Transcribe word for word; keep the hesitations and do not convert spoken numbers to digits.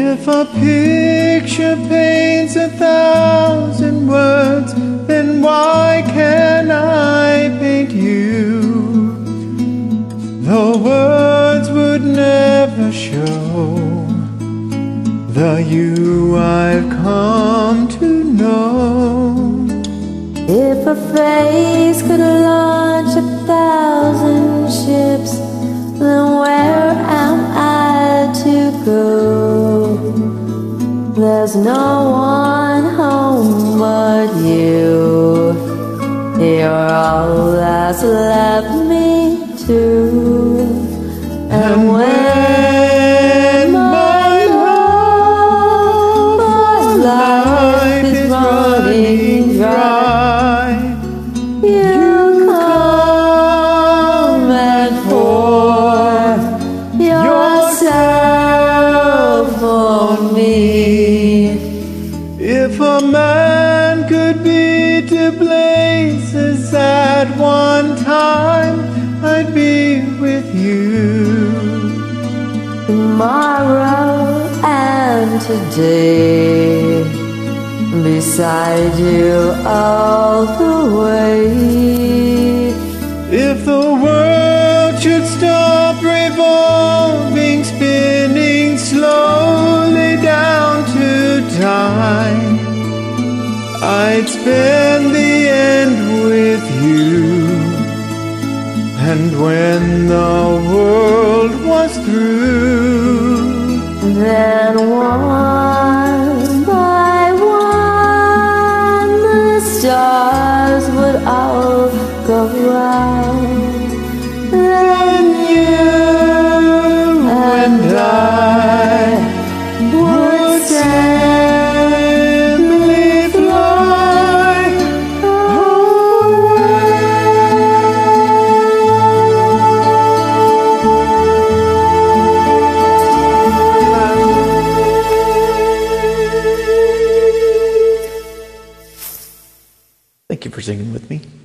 If a picture paints a thousand words, then why can't I paint you? The words would never show the you I've come to know. If a phrase could launch a thousand ships, then where am I to go? There's no one home but you. You're all that's left me to. And when my love for life is running dry, you come and pour yourself on me. If a man could be two places at one time, I'd be with you tomorrow and today, beside you all the way. If the world should stop revolving, spinning slowly down to time, I'd spend the end with you. And when the world was through, then one by one the stars would all go out. Then you and I would simply fly away. Thank you for singing with me.